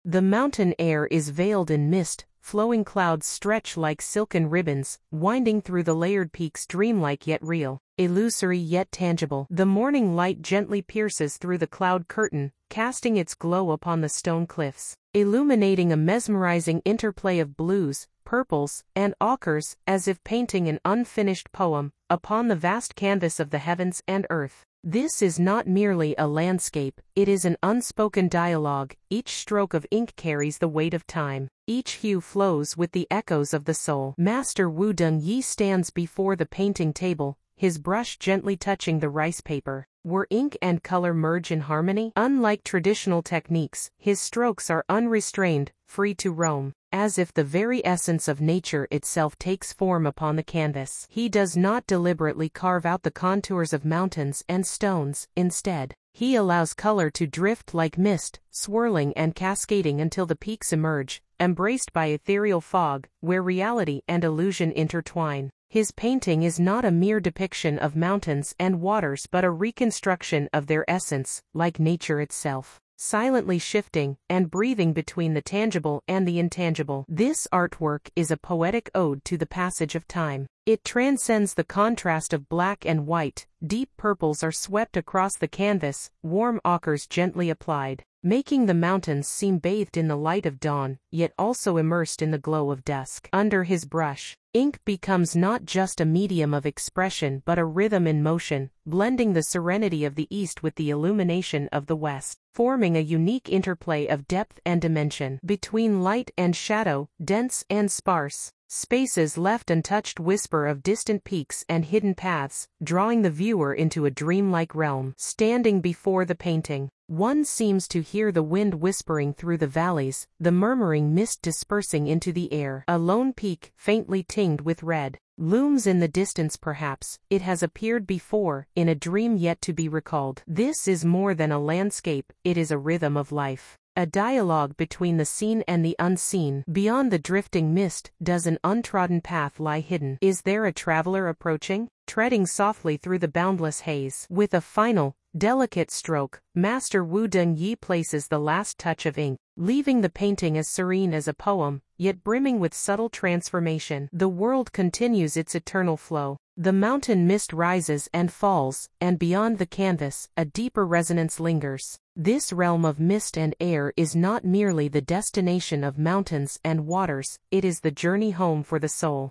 The mountain air is veiled in mist, flowing clouds stretch like silken ribbons, winding through the layered peaks dreamlike yet real, illusory yet tangible. The morning light gently pierces through the cloud curtain, casting its glow upon the stone cliffs, illuminating a mesmerizing interplay of blues, purples, and ochres, as if painting an unfinished poem upon the vast canvas of the heavens and earth. This is not merely a landscape, it is an unspoken dialogue. Each stroke of ink carries the weight of time. Each hue flows with the echoes of the soul. Master Wu Dongyi stands before the painting table, his brush gently touching the rice paper. Where ink and color merge in harmony? Unlike traditional techniques, his strokes are unrestrained, free to roam, as if the very essence of nature itself takes form upon the canvas. He does not deliberately carve out the contours of mountains and stones. Instead, he allows color to drift like mist, swirling and cascading until the peaks emerge, embraced by ethereal fog, where reality and illusion intertwine. His painting is not a mere depiction of mountains and waters but a reconstruction of their essence, like nature itself, silently shifting and breathing between the tangible and the intangible. This artwork is a poetic ode to the passage of time. It transcends the contrast of black and white. Deep purples are swept across the canvas, warm ochres gently applied, making the mountains seem bathed in the light of dawn, yet also immersed in the glow of dusk. Under his brush, ink becomes not just a medium of expression but a rhythm in motion, blending the serenity of the east with the illumination of the west, forming a unique interplay of depth and dimension. Between light and shadow, dense and sparse, spaces left untouched whisper of distant peaks and hidden paths, drawing the viewer into a dreamlike realm. Standing before the painting, one seems to hear the wind whispering through the valleys, the murmuring mist dispersing into the air. A lone peak, faintly tinged with red, looms in the distance. Perhaps it has appeared before, in a dream yet to be recalled. This is more than a landscape, it is a rhythm of life. A dialogue between the seen and the unseen. Beyond the drifting mist, does an untrodden path lie hidden? Is there a traveler approaching, treading softly through the boundless haze? With a final, delicate stroke, Master Wu Dongyi places the last touch of ink, leaving the painting as serene as a poem, yet brimming with subtle transformation. The world continues its eternal flow. The mountain mist rises and falls, and beyond the canvas, a deeper resonance lingers. This realm of mist and air is not merely the destination of mountains and waters, it is the journey home for the soul.